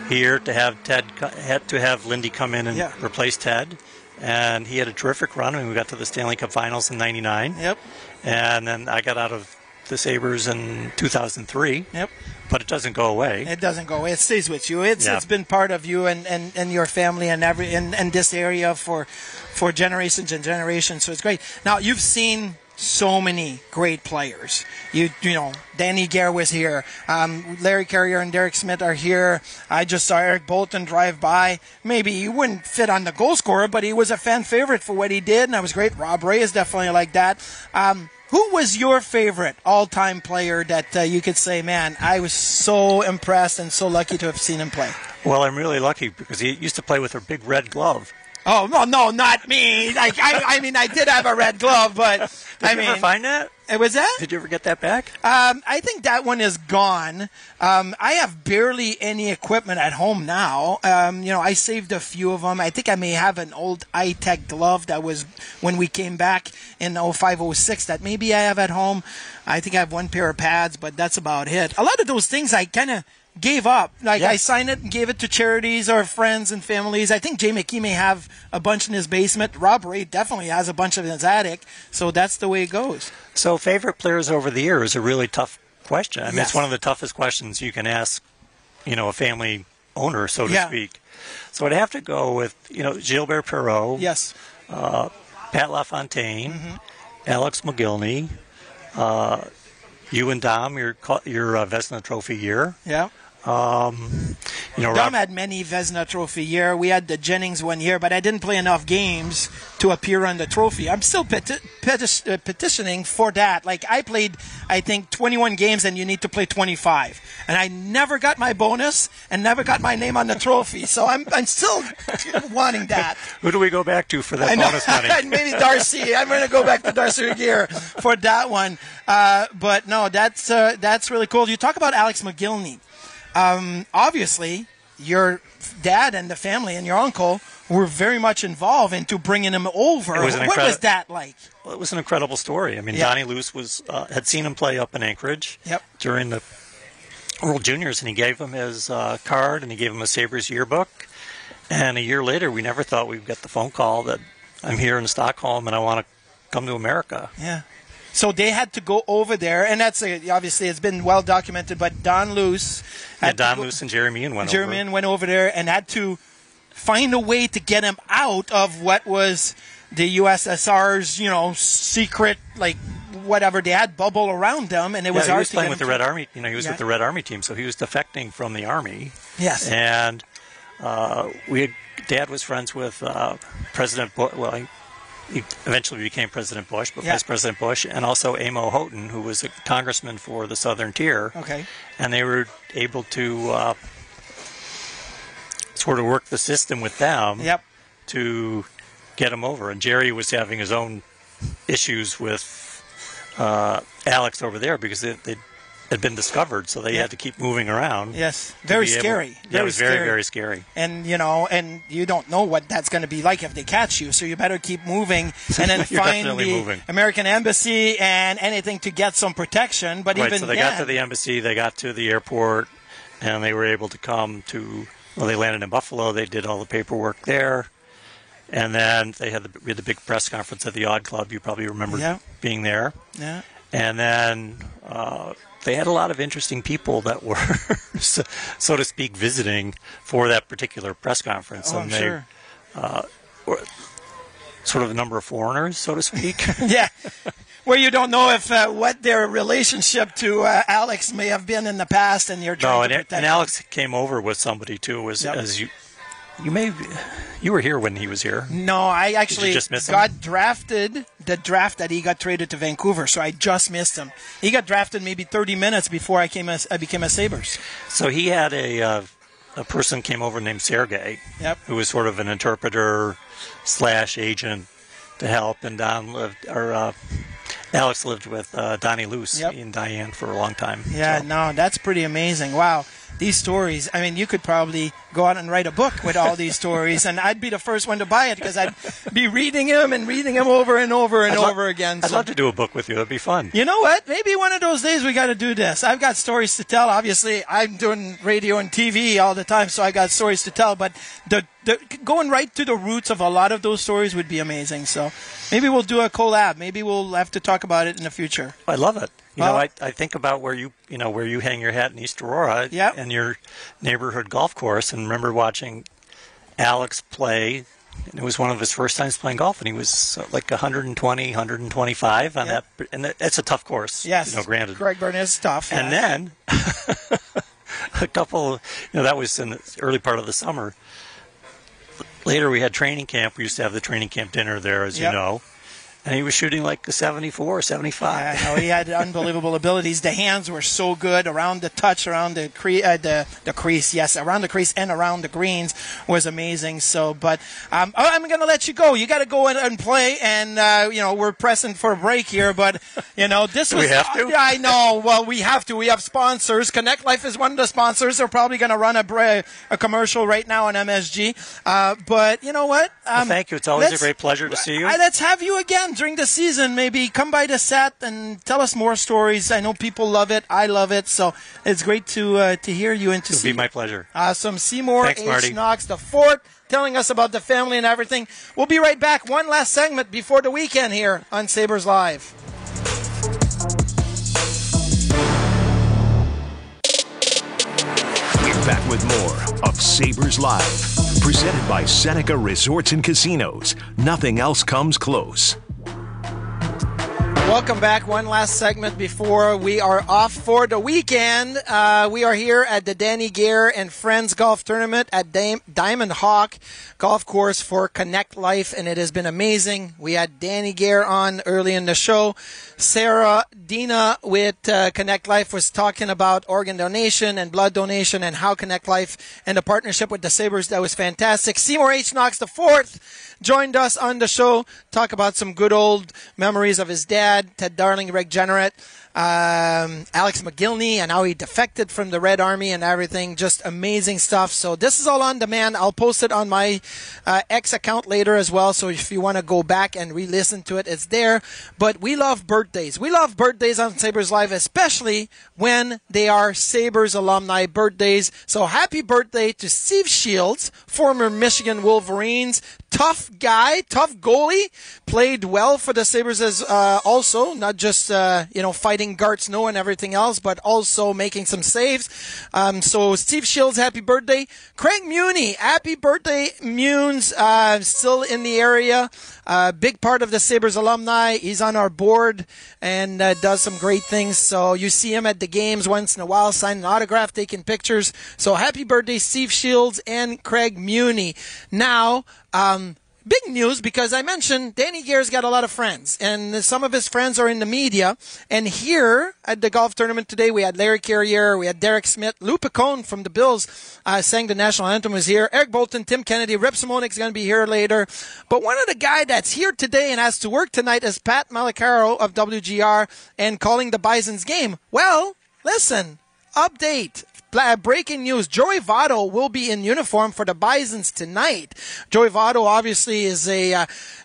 here to have Lindy come in and replace Ted. And he had a terrific run when we got to the Stanley Cup Finals in '99. Yep. And then I got out of the Sabres in 2003. Yep. But it doesn't go away. It doesn't go away. It stays with you. It's been part of you and your family and and this area for generations and generations. So it's great. Now you've seen so many great players. You know, Danny Gare was here. Larry Carrier and Derek Smith are here. I just saw Eric Bolton drive by. Maybe he wouldn't fit on the goal scorer, but he was a fan favorite for what he did, and that was great. Rob Ray is definitely like that. Who was your favorite all-time player that you could say, man, I was so impressed and so lucky to have seen him play? Well, I'm really lucky because he used to play with a big red glove. Oh, no, not me. Like, I mean, I did have a red glove, but Did you ever find that? Was that? Did you ever get that back? I think that one is gone. I have barely any equipment at home now. I saved a few of them. I think I may have an old iTech glove that was when we came back in 05-06 that maybe I have at home. I think I have one pair of pads, but that's about it. A lot of those things I kind of gave up. I signed it and gave it to charities or friends and families. I think Jay McKee may have a bunch in his basement. Rob Ray definitely has a bunch in his attic. So that's the way it goes. So favorite players over the years is a really tough question. I mean, it's one of the toughest questions you can ask, a family owner, so to speak. So I'd have to go with, Gilbert Perreault. Yes. Pat LaFontaine. Alex McGillney. You and Dom, your Vezina Trophy year. Yeah. Dom had many Vezina Trophy year. We had the Jennings one year, but I didn't play enough games to appear on the trophy. I'm still petitioning for that. Like, I played, I think, 21 games, and you need to play 25. And I never got my bonus and never got my name on the trophy. So I'm still wanting that. Who do we go back to for that bonus money? Maybe Darcy. I'm going to go back to Darcy Regier for that one. But no, that's really cool. You talk about Alex McGillney. Obviously, your dad and the family and your uncle were very much involved into bringing him over. What was that like? Well, it was an incredible story. I mean, Donnie Luce had seen him play up in Anchorage during the World Juniors, and he gave him his card and he gave him a Sabres yearbook. And a year later, we never thought we'd get the phone call that I'm here in Stockholm and I want to come to America. Yeah. So they had to go over there, and that's obviously it's been well documented. But Don Luce, Luce and Jeremy Ian went over there and had to find a way to get him out of what was the USSR's, secret, like whatever they had bubble around them, and it was he was playing with the Red Army. He was with the Red Army team, so he was defecting from the Army. Yes, and Dad was friends with President Bush. Well, he eventually became President Bush, but Vice President Bush, and also Amo Houghton, who was a congressman for the Southern Tier. Okay. And they were able to sort of work the system with them to get him over. And Jerry was having his own issues with Alex over there because they had been discovered, so they had to keep moving around. Yes, very scary. It was very, very scary. And and you don't know what that's going to be like if they catch you, so you better keep moving and then find the American embassy and anything to get some protection. But so they got to the embassy, they got to the airport, and they were able to come to. Well, they landed in Buffalo. They did all the paperwork there, and then we had the big press conference at the Odd Club. You probably remember being there. Yeah. And then they had a lot of interesting people that were, so to speak, visiting for that particular press conference. Oh, I'm sure. Were sort of a number of foreigners, so to speak. Yeah. Where you don't know if what their relationship to Alex may have been in the past, and you're trying to protect and Alex came over with somebody too. As you were here when he was here. No, I actually just miss got drafted the draft that he got traded to Vancouver, so I just missed him. He got drafted maybe 30 minutes before I became a Sabres. So he had a person came over named Sergei, who was sort of an interpreter / agent to help, and Alex lived with Donnie Luce and Diane for a long time. Yeah, no, that's pretty amazing. Wow. these stories, I mean, you could probably go out and write a book with all these stories, and I'd be the first one to buy it because I'd be reading them over and over and over again. I'd love to do a book with you. That'd be fun. You know what? Maybe one of those days we got to do this. I've got stories to tell. Obviously, I'm doing radio and TV all the time, so I got stories to tell. But the going right to the roots of a lot of those stories would be amazing. So maybe we'll do a collab. Maybe we'll have to talk about it in the future. I love it. I think about where you hang your hat in East Aurora and your neighborhood golf course, and remember watching Alex play. And it was one of his first times playing golf, and he was like 120, 125 on that. And it's a tough course. Yes, granted. Greg Burnett is tough. And then a couple, that was in the early part of the summer. Later, we had training camp. We used to have the training camp dinner there, as you know. And he was shooting like a 74, 75. Yeah, he had unbelievable abilities. The hands were so good around the touch, around the crease. Yes, around the crease and around the greens was amazing. So, but I'm going to let you go. You got to go and play, and we're pressing for a break here. But this was. We have to. I know. Well, we have to. We have sponsors. Connect Life is one of the sponsors. They're probably going to run a commercial right now on MSG. But you know what? Well, thank you. It's always a great pleasure to see you. Let's have you again. During the season, maybe come by the set and tell us more stories. I know people love it. I love it. So it's great to hear you and to see. It'll be my pleasure. Awesome. Seymour Thanks, Marty. Knox IV telling us about the family and everything. We'll be right back. One last segment before the weekend here on Sabres Live. We're back with more of Sabres Live. Presented by Seneca Resorts and Casinos. Nothing else comes close. Welcome back. One last segment before we are off for the weekend. We are here at the Danny Gare and Friends Golf Tournament at Diamond Hawk Golf Course for Connect Life, and it has been amazing. We had Danny Gare on early in the show. Sarah Dina with Connect Life was talking about organ donation and blood donation and how Connect Life and the partnership with the Sabres, that was fantastic. Seymour H. Knox IV joined us on the show, talk about some good old memories of his dad, Ted Darling, regenerate, Alex McGillney, and how he defected from the Red Army and everything. Just amazing stuff. So this is all on demand. I'll post it on my X account later as well. So if you want to go back and re-listen to it, it's there. But we love birthdays. We love birthdays on Sabres Live, especially when they are Sabres alumni birthdays. So happy birthday to Steve Shields, former Michigan Wolverines. Tough guy, tough goalie, played well for the Sabres as also, not just fighting Gart Snow and everything else, but also making some saves. So Steve Shields, happy birthday. Craig Muni, happy birthday, Munes, still in the area. Big part of the Sabres alumni. He's on our board and does some great things. So you see him at the games once in a while, signing an autograph, taking pictures. So happy birthday, Steve Shields and Craig Muni. Now, big news, because I mentioned Danny Gare's got a lot of friends, and some of his friends are in the media. And here at the golf tournament today, we had Larry Carrier, we had Derek Smith, Lou Picone from the Bills sang the national anthem was here, Eric Bolton, Tim Kennedy, Rip Simonic's going to be here later. But one of the guy that's here today and has to work tonight is Pat Malacaro of WGR and calling the Bison's game. Well, listen, update. Breaking news, Joey Votto will be in uniform for the Bisons tonight. Joey Votto obviously is an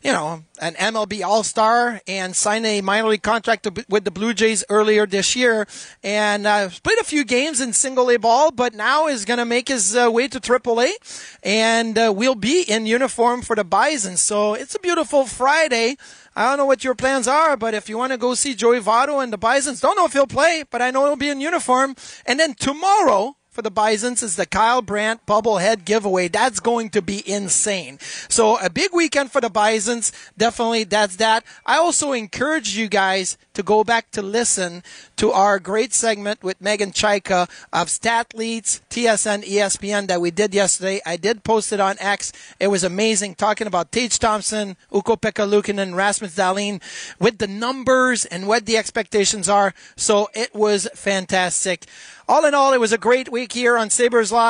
MLB All-Star and signed a minor league contract with the Blue Jays earlier this year, and played a few games in single-A ball, but now is going to make his way to AAA and will be in uniform for the Bisons. So it's a beautiful Friday. I don't know what your plans are, but if you want to go see Joey Votto and the Bisons, don't know if he'll play, but I know he'll be in uniform. And then tomorrow for the Bisons is the Kyle Brandt bobblehead giveaway. That's going to be insane. So a big weekend for the Bisons. Definitely, that's that. I also encourage you guys to go back to listen to our great segment with Megan Chaika of Stat Leads, TSN, ESPN that we did yesterday. I did post it on X. It was amazing, talking about Tage Thompson, Ukko-Pekka Luukkonen, Rasmus Dahlin with the numbers and what the expectations are. So it was fantastic. All in all, it was a great week here on Sabres Live.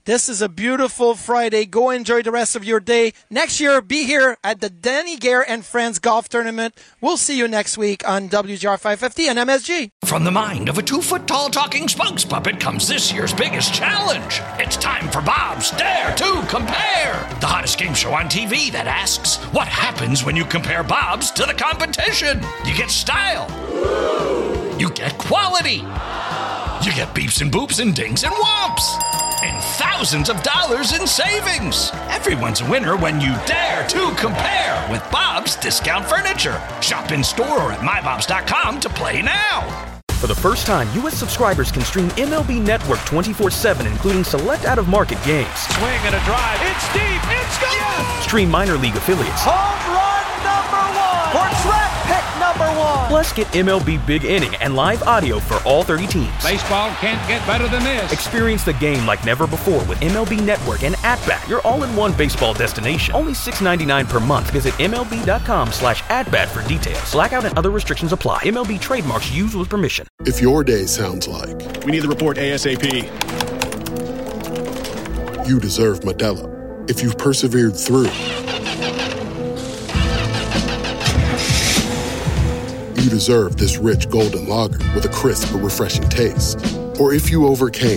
This is a beautiful Friday. Go enjoy the rest of your day. Next year, be here at the Danny Gare and Friends Golf Tournament. We'll see you next week on WGR 550 and MSG. From the mind of a 2-foot-tall talking spokes puppet comes this year's biggest challenge. It's time for Bob's Dare to Compare, the hottest game show on TV that asks, what happens when you compare Bob's to the competition? You get style. You get quality. You get beeps and boops and dings and whomps. And thousands of dollars in savings. Everyone's a winner when you dare to compare with Bob's Discount Furniture. Shop in store or at mybobs.com to play now. For the first time, U.S. subscribers can stream MLB Network 24/7, including select out-of-market games. Swing and a drive. It's deep. It's gone. Yes. Stream minor league affiliates. Home run number 1. Or draft pick number 1. Plus, get MLB Big Inning and live audio for all 30 teams. Baseball can't get better than this. Experience the game like never before with MLB Network and At-Bat, your all-in-one baseball destination. Only $6.99 per month. Visit MLB.com/atbat for details. Blackout and other restrictions apply. MLB trademarks used with permission. If your day sounds like we need the report ASAP, you deserve Modelo. If you've persevered through, you deserve this rich golden lager with a crisp but refreshing taste. Or if you overcame,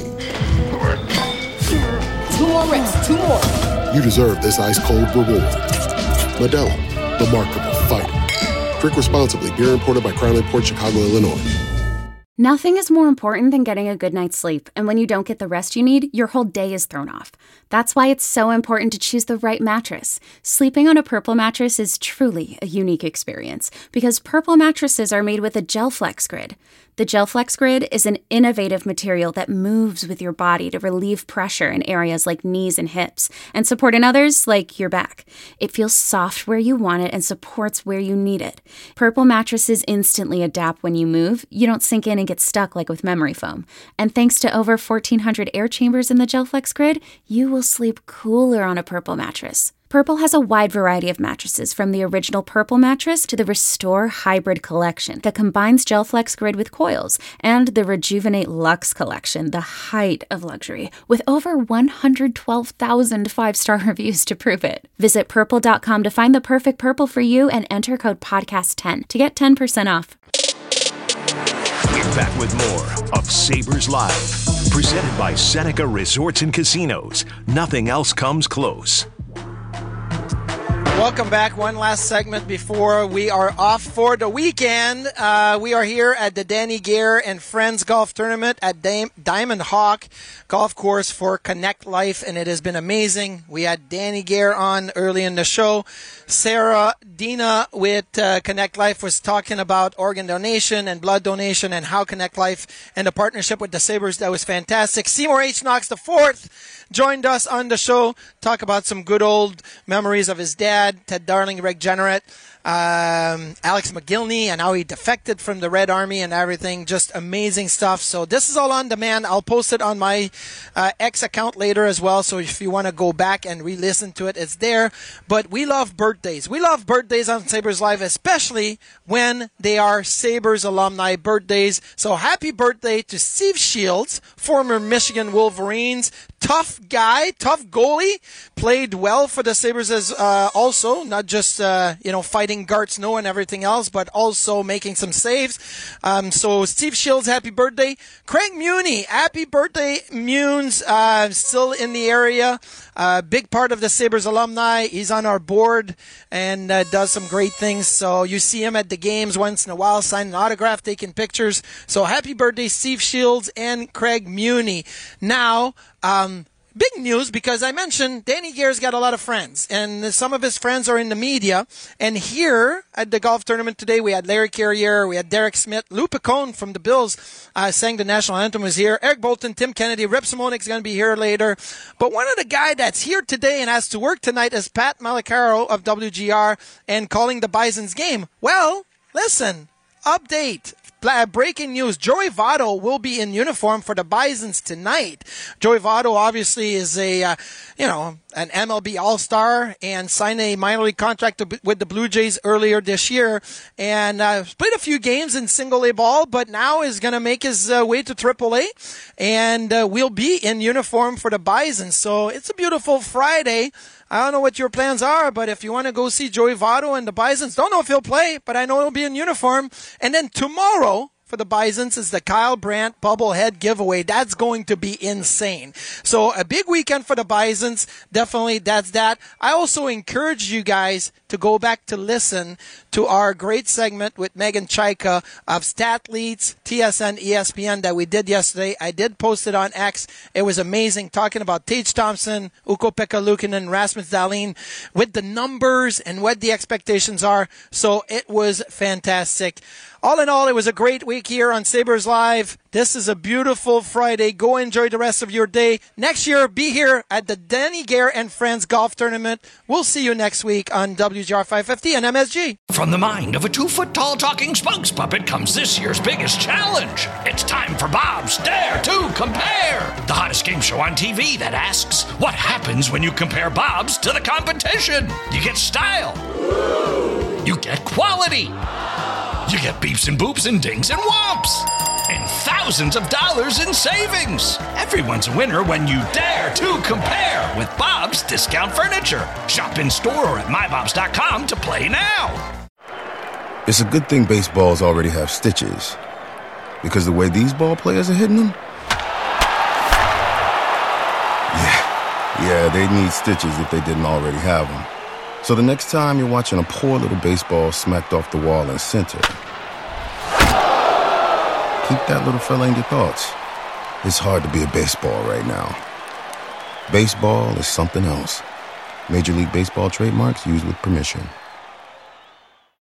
2 more reps, 2 more. You deserve this ice cold reward. Modelo, the mark of a fighter. Drink responsibly. Beer imported by Crown Port Chicago, Illinois. Nothing is more important than getting a good night's sleep, and when you don't get the rest you need, your whole day is thrown off. That's why it's so important to choose the right mattress. Sleeping on a Purple mattress is truly a unique experience, because Purple mattresses are made with a GelFlex Grid. The GelFlex Grid is an innovative material that moves with your body to relieve pressure in areas like knees and hips, and support in others like your back. It feels soft where you want it and supports where you need it. Purple mattresses instantly adapt when you move. You don't sink in and get stuck like with memory foam. And thanks to over 1,400 air chambers in the GelFlex Grid, you will sleep cooler on a Purple mattress. Purple has a wide variety of mattresses, from the original Purple mattress to the Restore Hybrid collection that combines GelFlex Grid with coils, and the Rejuvenate Luxe collection, the height of luxury, with over 112,000 five-star reviews to prove it. Visit Purple.com to find the perfect Purple for you and enter code PODCAST10 to get 10% off. We're back with more of Sabres Live, presented by Seneca Resorts and Casinos. Nothing else comes close. Welcome back. One last segment before we are off for the weekend. We are here at the Danny Gare and Friends Golf Tournament at Diamond Hawk Golf Course for Connect Life, and it has been amazing. We had Danny Gare on early in the show. Sarah Dina with Connect Life was talking about organ donation and blood donation and how Connect Life and the partnership with the Sabres, that was fantastic. Seymour H. Knox IV joined us on the show, talk about some good old memories of his dad, Ted Darling, regenerate, Alex McGillney, and how he defected from the Red Army and everything. Just amazing stuff. So this is all on demand. I'll post it on my X account later as well. So if you want to go back and re-listen to it, it's there. But we love birthdays. We love birthdays on Sabres Live, especially when they are Sabres alumni birthdays. So happy birthday to Steve Shields, former Michigan Wolverines. Tough guy, tough goalie, played well for the Sabres as also, not just fighting Gart Snow and everything else, but also making some saves. So Steve Shields, happy birthday. Craig Muni, happy birthday, Munes, still in the area. Big part of the Sabres alumni. He's on our board and does some great things. So you see him at the games once in a while, signing an autograph, taking pictures. So happy birthday, Steve Shields and Craig Muni. Now, big news, because I mentioned Danny Gare's got a lot of friends, and some of his friends are in the media. And here at the golf tournament today, we had Larry Carrier, we had Derek Smith, Lou Picone from the Bills sang the national anthem was here, Eric Bolton, Tim Kennedy, Rip Simonic's going to be here later. But one of the guy that's here today and has to work tonight is Pat Malacaro of WGR and calling the Bison's game. Well, listen, update. breaking news. Joey Votto will be in uniform for the Bisons tonight. Joey Votto obviously is an MLB All-Star and signed a minor league contract with the Blue Jays earlier this year, and played a few games in single-A ball, but now is going to make his way to Triple-A, and will be in uniform for the Bisons. So it's a beautiful Friday. I don't know what your plans are, but if you want to go see Joey Votto and the Bisons, don't know if he'll play, but I know he'll be in uniform. And then tomorrow for the Bisons is the Kyle Brandt bobblehead giveaway. That's going to be insane. So a big weekend for the Bisons. Definitely, that's that. I also encourage you guys to go back to listen to our great segment with Megan Chaika of Stat Leads, TSN, ESPN that we did yesterday. I did post it on X. It was amazing, talking about Tage Thompson, Ukko-Pekka Luukkonen, Rasmus Dahlin with the numbers and what the expectations are. So it was fantastic. All in all, it was a great week here on Sabres Live. This is a beautiful Friday. Go enjoy the rest of your day. Next year, be here at the Danny Gare and Friends Golf Tournament. We'll see you next week on WGR 550 and MSG. From the mind of a 2-foot-tall talking spokes puppet comes this year's biggest challenge. It's time for Bob's Dare to Compare, the hottest game show on TV that asks, what happens when you compare Bob's to the competition? You get style. You get quality. You get beeps and boops and dings and whomps. And thousands of dollars in savings. Everyone's a winner when you dare to compare with Bob's Discount Furniture. Shop in store or at mybobs.com to play now. It's a good thing baseballs already have stitches. Because the way these ball players are hitting them? Yeah, they'd need stitches if they didn't already have them. So the next time you're watching a poor little baseball smacked off the wall in center, keep that little fella in your thoughts. It's hard to be a baseball right now. Baseball is something else. Major League Baseball trademarks used with permission.